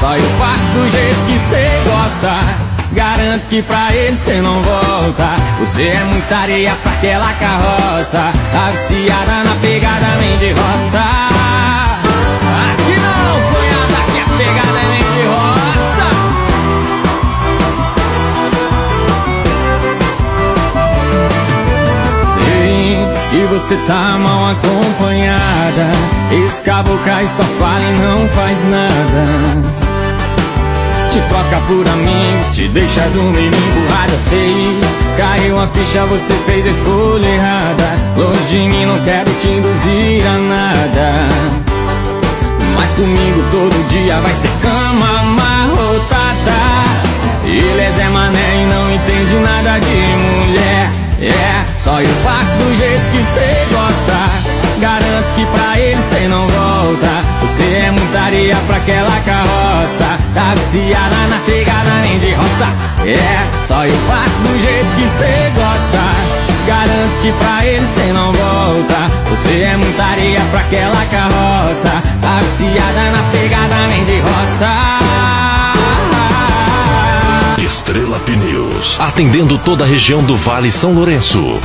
só eu faço do jeito que cê gosta. Garanto que pra ele cê não volta. Você é muita areia pra aquela carroça, tá viciada na pegada nem de roça. Aqui não, cunhada, aqui a pegada é nem de roça. Sei que você tá mal acompanhada. Esse caboclo aí só fala e não faz nada. Te troca por amigo, te deixa dormir emburrada. Sei, caiu a ficha, você fez a escolha errada. Longe de mim, não quero te induzir a nada. Mas comigo todo dia vai ser cama amarrotada. Ele é Zé Mané e não entende nada de mulher. Só eu faço do jeito que cê gosta. Garanto que pra ele cê não volta. Você é muita areia pra aquela carroça, tá viciada na pegada nem de roça. Só eu faço do jeito que cê gosta. Garanto que pra ele cê não volta. Você é muita areia pra aquela carroça, tá viciada na pegada nem de roça. Estrela Pneus, atendendo toda a região do Vale São Lourenço.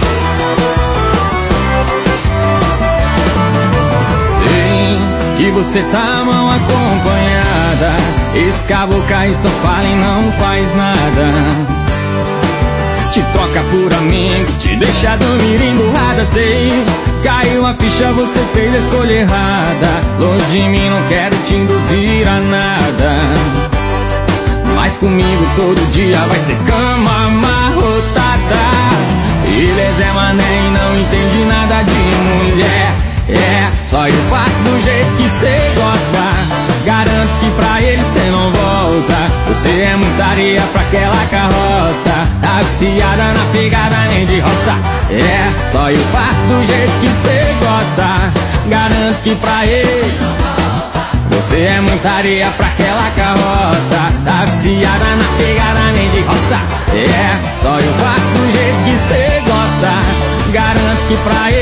E você tá mal acompanhada. Esse caboclo aí só fala e não faz nada. Te troca por amigo, te deixa dormir emburrada. Sei, caiu a ficha, você fez a escolha errada. Longe de mim, não quero te induzir a nada. Mas comigo todo dia vai ser cama amarrotada. Ele é Zé Mané e não entende nada de mulher. Só eu faço do jeito que cê gosta. Garanto que pra ele cê não volta. Você é muita areia pra aquela carroça, tá viciada na pegada nem de roça. Só eu faço do jeito que cê gosta. Garanto que pra ele você é muita areia pra aquela carroça, tá viciada na pegada nem de roça. Só eu faço do jeito que cê gosta. Garanto que pra ele